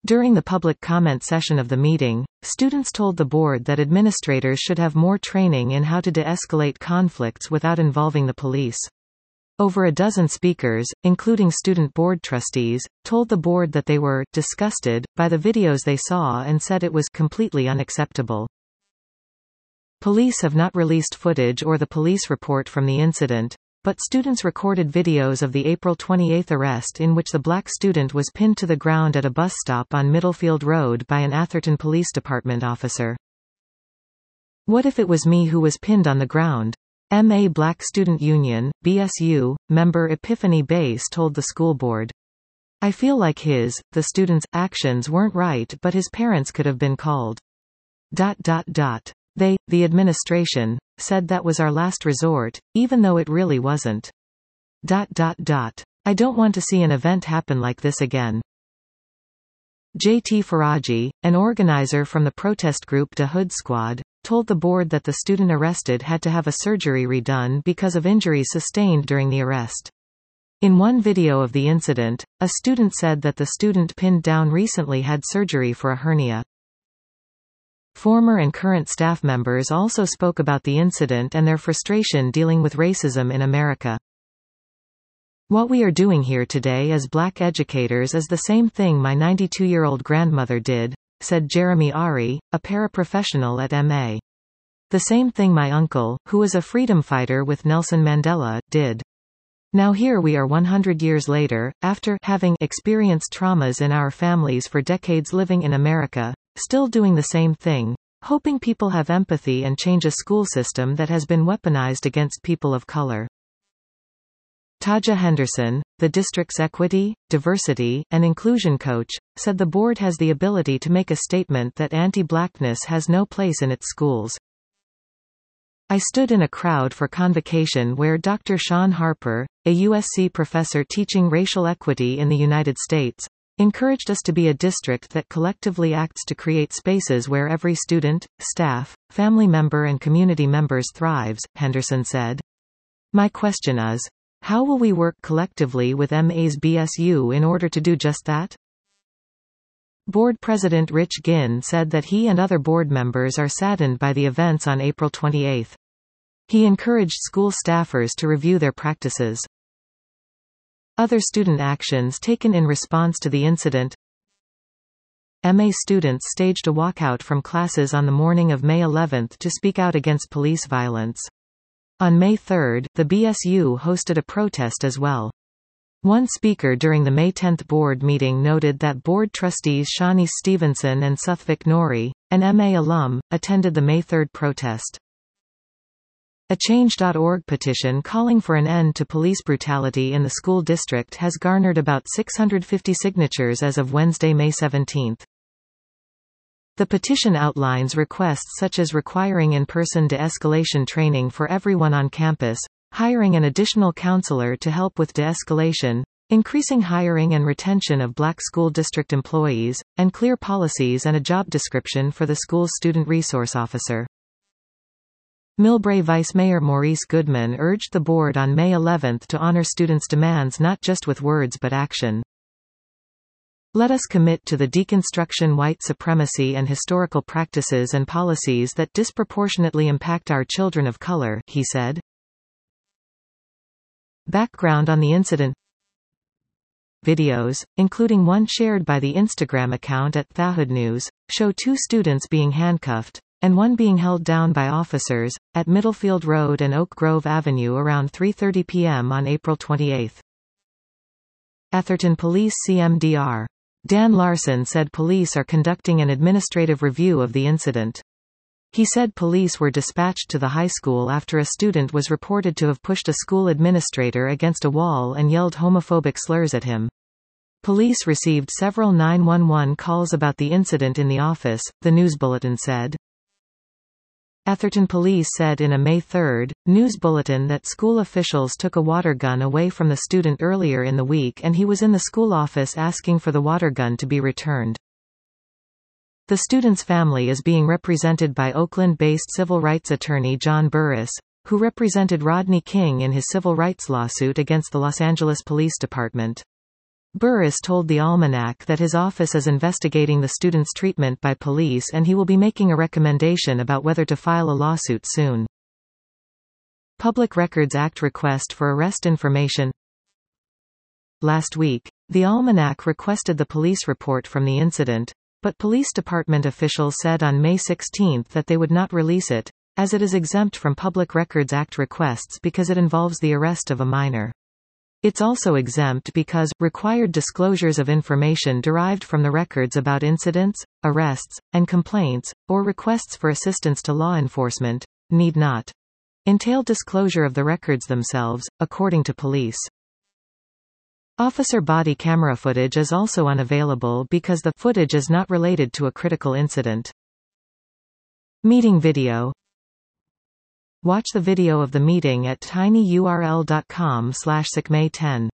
During the public comment session of the meeting, students told the board that administrators should have more training in how to de-escalate conflicts without involving the police. Over a dozen speakers, including student board trustees, told the board that they were disgusted by the videos they saw and said it was completely unacceptable. Police have not released footage or the police report from the incident, but students recorded videos of the April 28 arrest in which the black student was pinned to the ground at a bus stop on Middlefield Road by an Atherton Police Department officer. "What if it was me who was pinned on the ground?" MA Black Student Union, BSU, member Epiphany Bass told the school board. "I feel like the student's, actions weren't right, but his parents could have been called. They, the administration, said that was our last resort, even though it really wasn't. I don't want to see an event happen like this again." J.T. Faraji, an organizer from the protest group Da Hood Squad, told the board that the student arrested had to have a surgery redone because of injuries sustained during the arrest. In one video of the incident, a student said that the student pinned down recently had surgery for a hernia. Former and current staff members also spoke about the incident and their frustration dealing with racism in America. "What we are doing here today as black educators is the same thing my 92-year-old grandmother did," said Jeremy Ari, a paraprofessional at MA. "The same thing my uncle, who was a freedom fighter with Nelson Mandela, did. Now here we are 100 years later, after having experienced traumas in our families for decades living in America, still doing the same thing, hoping people have empathy and change a school system that has been weaponized against people of color." Taja Henderson, the district's equity, diversity, and inclusion coach, said the board has the ability to make a statement that anti-blackness has no place in its schools. "I stood in a crowd for convocation where Dr. Sean Harper, a USC professor teaching racial equity in the United States, encouraged us to be a district that collectively acts to create spaces where every student, staff, family member and community members thrives," Henderson said. "My question is, how will we work collectively with MA's BSU in order to do just that?" Board President Rich Ginn said that he and other board members are saddened by the events on April 28. He encouraged school staffers to review their practices. Other student actions taken in response to the incident. MA students staged a walkout from classes on the morning of May 11 to speak out against police violence. On May 3, the BSU hosted a protest as well. One speaker during the May 10 board meeting noted that board trustees Shawnice Stevenson and Suthvik Nori, an MA alum, attended the May 3 protest. A Change.org petition calling for an end to police brutality in the school district has garnered about 650 signatures as of Wednesday, May 17. The petition outlines requests such as requiring in-person de-escalation training for everyone on campus, hiring an additional counselor to help with de-escalation, increasing hiring and retention of black school district employees, and clear policies and a job description for the school's student resource officer. Millbrae Vice Mayor Maurice Goodman urged the board on May 11 to honor students' demands not just with words but action. "Let us commit to the deconstruction white supremacy and historical practices and policies that disproportionately impact our children of color," he said. Background on the incident. Videos, including one shared by the Instagram account at Thahood News, show two students being handcuffed, and one being held down by officers, at Middlefield Road and Oak Grove Avenue around 3:30 p.m. on April 28. Atherton Police CMDR. Dan Larson said police are conducting an administrative review of the incident. He said police were dispatched to the high school after a student was reported to have pushed a school administrator against a wall and yelled homophobic slurs at him. Police received several 911 calls about the incident in the office, the news bulletin said. Atherton Police said in a May 3 news bulletin that school officials took a water gun away from the student earlier in the week and he was in the school office asking for the water gun to be returned. The student's family is being represented by Oakland-based civil rights attorney John Burris, who represented Rodney King in his civil rights lawsuit against the Los Angeles Police Department. Burris told the Almanac that his office is investigating the student's treatment by police and he will be making a recommendation about whether to file a lawsuit soon. Public Records Act request for arrest information. Last week, the Almanac requested the police report from the incident, but police department officials said on May 16 that they would not release it, as it is exempt from Public Records Act requests because it involves the arrest of a minor. It's also exempt because required disclosures of information derived from the records about incidents, arrests, and complaints, or requests for assistance to law enforcement, need not entail disclosure of the records themselves, according to police. Officer body camera footage is also unavailable because the footage is not related to a critical incident. Meeting video. Watch the video of the meeting at tinyurl.com/SICMay10.